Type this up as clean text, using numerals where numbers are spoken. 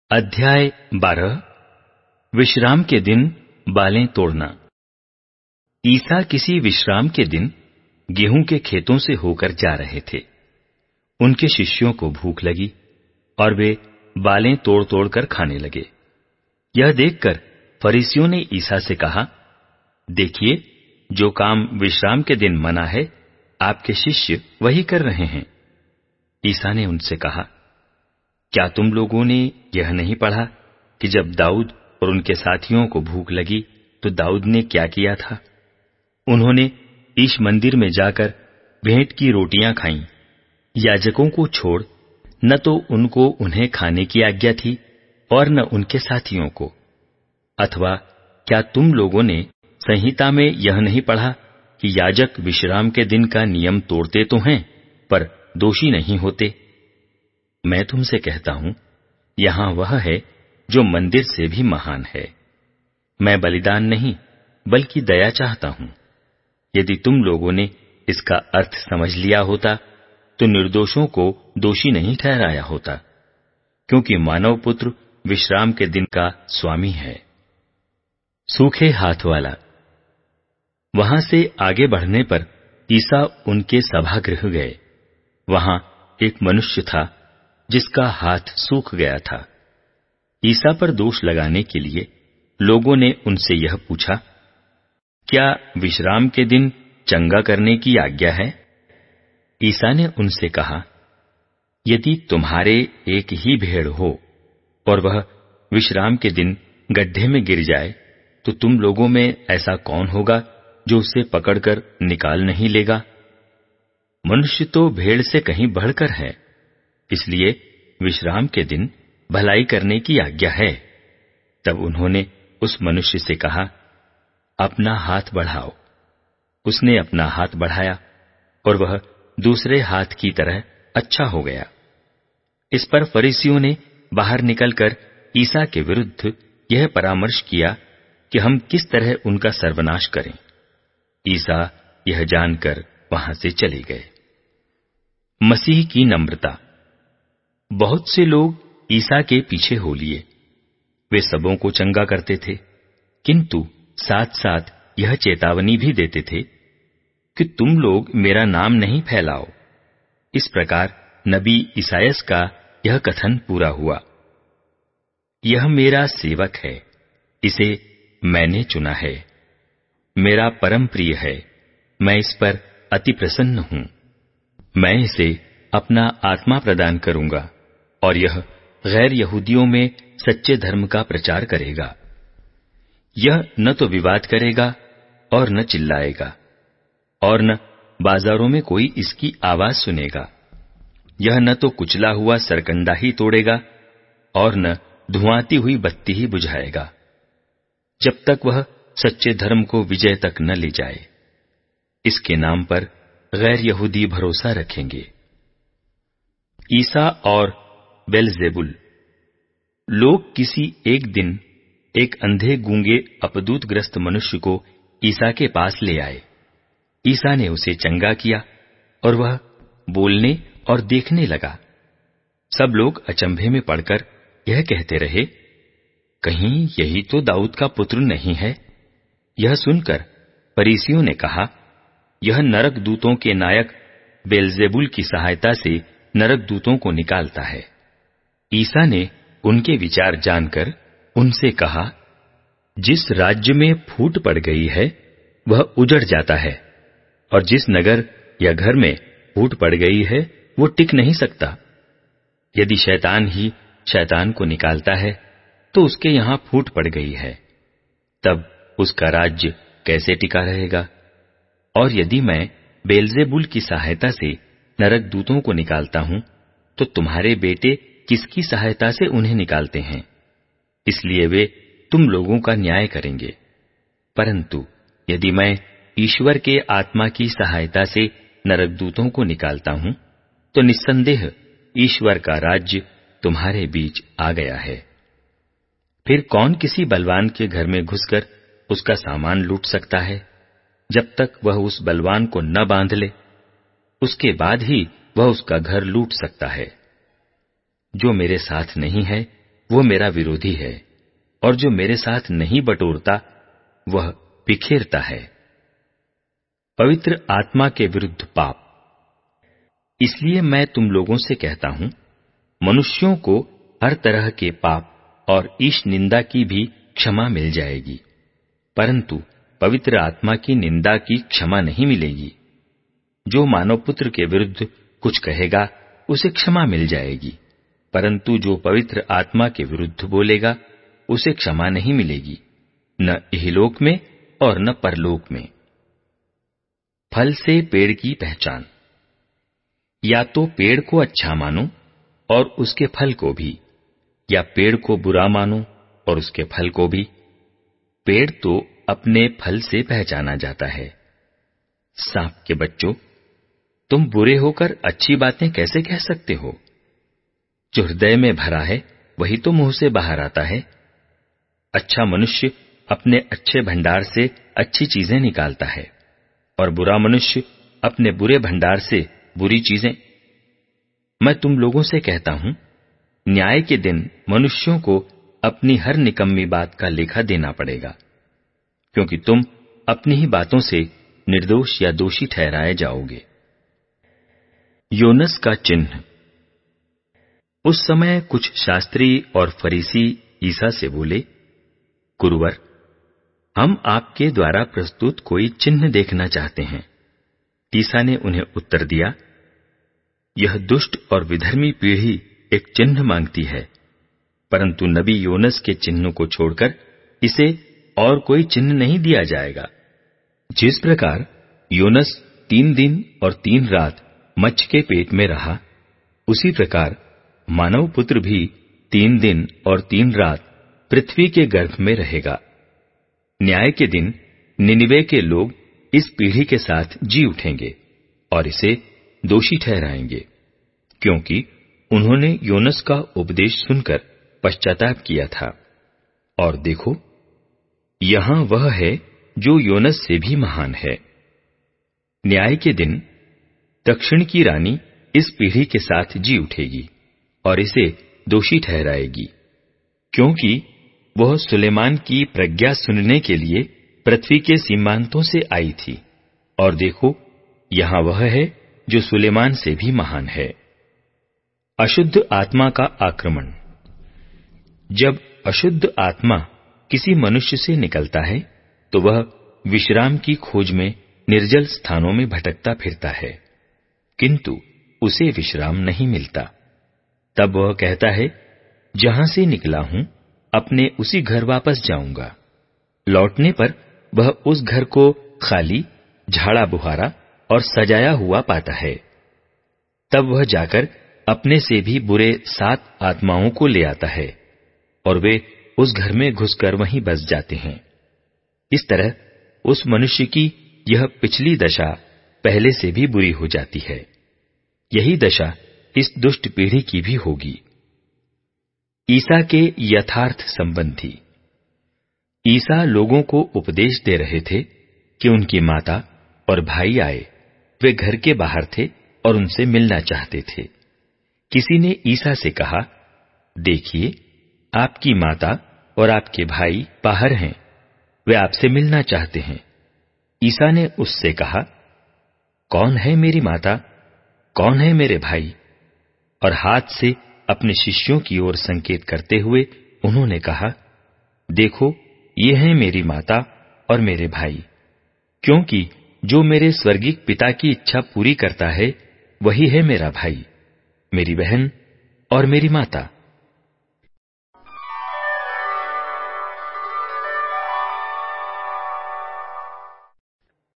अध्याय 12 विश्राम के दिन बालें तोड़ना। ईसा किसी विश्राम के दिन गेहूं के खेतों से होकर जा रहे थे। उनके शिष्यों को भूख लगी और वे बालें तोड़ तोड़ कर खाने लगे। यह देखकर फरीसियों ने ईसा से कहा, देखिए, जो काम विश्राम के दिन मना है, आपके शिष्य वही कर रहे हैं। ईसा ने उनसे कहा, क्या तुम लोगों ने यह नहीं पढ़ा कि जब दाऊद और उनके साथियों को भूख लगी तो दाऊद ने क्या किया था? उन्होंने ईश मंदिर में जाकर भेंट की रोटियां खाईं। याजकों को छोड़ न तो उनको उन्हें खाने की आज्ञा थी और न उनके साथियों को। अथवा क्या तुम लोगों ने संहिता में यह नहीं पढ़ा कि याजक विश्राम के दिन का नियम तोड़ते तो हैं, पर दोषी नहीं होते? मैं तुमसे कहता हूं, यहां वह है जो मंदिर से भी महान है। मैं बलिदान नहीं बल्कि दया चाहता हूं। यदि तुम लोगों ने इसका अर्थ समझ लिया होता तो निर्दोषों को दोषी नहीं ठहराया होता, क्योंकि मानव पुत्र विश्राम के दिन का स्वामी है। सूखे हाथ वाला। वहां से आगे बढ़ने पर ईसा उनके सभागृह गए। वहां एक मनुष्य था जिसका हाथ सूख गया था। ईसा पर दोष लगाने के लिए लोगों ने उनसे यह पूछा, क्या विश्राम के दिन चंगा करने की आज्ञा है? ईसा ने उनसे कहा, यदि तुम्हारे एक ही भेड़ हो और वह विश्राम के दिन गड्ढे में गिर जाए, तो तुम लोगों में ऐसा कौन होगा जो उसे पकड़कर निकाल नहीं लेगा? मनुष्य तो भेड़ से कहीं बढ़कर है, इसलिए विश्राम के दिन भलाई करने की आज्ञा है। तब उन्होंने उस मनुष्य से कहा, अपना हाथ बढ़ाओ। उसने अपना हाथ बढ़ाया और वह दूसरे हाथ की तरह अच्छा हो गया। इस पर फरीसियों ने बाहर निकलकर ईसा के विरुद्ध यह परामर्श किया कि हम किस तरह उनका सर्वनाश करें। ईसा यह जानकर वहां से चले गए। मसीह की नम्रता। बहुत से लोग ईसा के पीछे हो लिए। वे सबों को चंगा करते थे, किंतु साथ साथ यह चेतावनी भी देते थे कि तुम लोग मेरा नाम नहीं फैलाओ। इस प्रकार नबी इसायास का यह कथन पूरा हुआ, यह मेरा सेवक है, इसे मैंने चुना है, मेरा परम प्रिय है, मैं इस पर अति प्रसन्न हूं। मैं इसे अपना आत्मा प्रदान करूंगा और यह गैर यहूदियों में सच्चे धर्म का प्रचार करेगा। यह न तो विवाद करेगा और न चिल्लाएगा और न बाजारों में कोई इसकी आवाज सुनेगा। यह न तो कुचला हुआ सरकंडा ही तोड़ेगा और न धुआंती हुई बत्ती ही बुझाएगा, जब तक वह सच्चे धर्म को विजय तक न ले जाए। इसके नाम पर गैर यहूदी भरोसा रखेंगे। ईसा और बेलजेबुल। लोग किसी एक दिन एक अंधे गूंगे अपदूतग्रस्त मनुष्य को ईसा के पास ले आए। ईसा ने उसे चंगा किया और वह बोलने और देखने लगा। सब लोग अचंभे में पड़कर यह कहते रहे, कहीं यही तो दाऊद का पुत्र नहीं है? यह सुनकर फरीसियों ने कहा, यह नरक दूतों के नायक बेलजेबुल की सहायता से नरक दूतों को निकालता है। ईसा ने उनके विचार जानकर उनसे कहा, जिस राज्य में फूट पड़ गई है वह उजड़ जाता है, और जिस नगर या घर में फूट पड़ गई है वो टिक नहीं सकता। यदि शैतान ही शैतान को निकालता है तो उसके यहां फूट पड़ गई है, तब उसका राज्य कैसे टिका रहेगा? और यदि मैं बेलजेबुल की सहायता से नरक दूतों को निकालता हूं, तो तुम्हारे बेटे किसकी सहायता से उन्हें निकालते हैं? इसलिए वे तुम लोगों का न्याय करेंगे। परंतु यदि मैं ईश्वर के आत्मा की सहायता से नरक दूतों को निकालता हूं, तो निस्संदेह ईश्वर का राज्य तुम्हारे बीच आ गया है। फिर कौन किसी बलवान के घर में घुसकर उसका सामान लूट सकता है, जब तक वह उस बलवान को न बांध ले? उसके बाद ही वह उसका घर लूट सकता है। जो मेरे साथ नहीं है वो मेरा विरोधी है, और जो मेरे साथ नहीं बटोरता वह बिखेरता है। पवित्र आत्मा के विरुद्ध पाप। इसलिए मैं तुम लोगों से कहता हूं, मनुष्यों को हर तरह के पाप और ईश निंदा की भी क्षमा मिल जाएगी, परंतु पवित्र आत्मा की निंदा की क्षमा नहीं मिलेगी। जो मानव पुत्र के विरुद्ध कुछ कहेगा उसे क्षमा मिल जाएगी, परंतु जो पवित्र आत्मा के विरुद्ध बोलेगा उसे क्षमा नहीं मिलेगी, न इहलोक में और न परलोक में। फल से पेड़ की पहचान। या तो पेड़ को अच्छा मानो और उसके फल को भी, या पेड़ को बुरा मानो और उसके फल को भी। पेड़ तो अपने फल से पहचाना जाता है। सांप के बच्चों, तुम बुरे होकर अच्छी बातें कैसे कह सकते हो? जो हृदय में भरा है वही तो मुंह से बाहर आता है। अच्छा मनुष्य अपने अच्छे भंडार से अच्छी चीजें निकालता है, और बुरा मनुष्य अपने बुरे भंडार से बुरी चीजें। मैं तुम लोगों से कहता हूं, न्याय के दिन मनुष्यों को अपनी हर निकम्मी बात का लेखा देना पड़ेगा, क्योंकि तुम अपनी ही बातों से निर्दोष या दोषी ठहराए जाओगे। योनस का चिन्ह। उस समय कुछ शास्त्री और फरीसी ईसा से बोले, गुरुवर, हम आपके द्वारा प्रस्तुत कोई चिन्ह देखना चाहते हैं। ईसा ने उन्हें उत्तर दिया, यह दुष्ट और विधर्मी पीढ़ी एक चिन्ह मांगती है, परंतु नबी योनस के चिन्ह को छोड़कर इसे और कोई चिन्ह नहीं दिया जाएगा। जिस प्रकार योनस 3 दिन और 3 रात मच्छ के पेट में रहा, उसी प्रकार मानव पुत्र भी 3 दिन और 3 रात पृथ्वी के गर्भ में रहेगा। न्याय के दिन निनिवे के लोग इस पीढ़ी के साथ जी उठेंगे और इसे दोषी ठहराएंगे, क्योंकि उन्होंने योनस का उपदेश सुनकर पश्चाताप किया था। और देखो, यहां वह है जो योनस से भी महान है। न्याय के दिन दक्षिण की रानी इस पीढ़ी के साथ जी उठेगी और इसे दोषी ठहराएगी, क्योंकि वह सुलेमान की प्रज्ञा सुनने के लिए पृथ्वी के सीमांतों से आई थी। और देखो, यहां वह है जो सुलेमान से भी महान है। अशुद्ध आत्मा का आक्रमण। जब अशुद्ध आत्मा किसी मनुष्य से निकलता है तो वह विश्राम की खोज में निर्जल स्थानों में भटकता फिरता है, किंतु उसे विश्राम नहीं मिलता। तब वह कहता है, जहां से निकला हूं अपने उसी घर वापस जाऊंगा। लौटने पर वह उस घर को खाली, झाड़ा बुहारा और सजाया हुआ पाता है। तब वह जाकर अपने से भी बुरे 7 आत्माओं को ले आता है और वे उस घर में घुसकर वहीं बस जाते हैं। इस तरह उस मनुष्य की यह पिछली दशा पहले से भी बुरी हो जाती है। यही दशा इस दुष्ट पीढ़ी की भी होगी। ईसा के यथार्थ संबंधी। ईसा लोगों को उपदेश दे रहे थे कि उनकी माता और भाई आए। वे घर के बाहर थे और उनसे मिलना चाहते थे। किसी ने ईसा से कहा, देखिए, आपकी माता और आपके भाई बाहर हैं, वे आपसे मिलना चाहते हैं। ईसा ने उससे कहा, कौन है मेरी माता, कौन है मेरे भाई? और हाथ से अपने शिष्यों की ओर संकेत करते हुए उन्होंने कहा, देखो, ये हैं मेरी माता और मेरे भाई। क्योंकि जो मेरे स्वर्गीय पिता की इच्छा पूरी करता है वही है मेरा भाई, मेरी बहन और मेरी माता।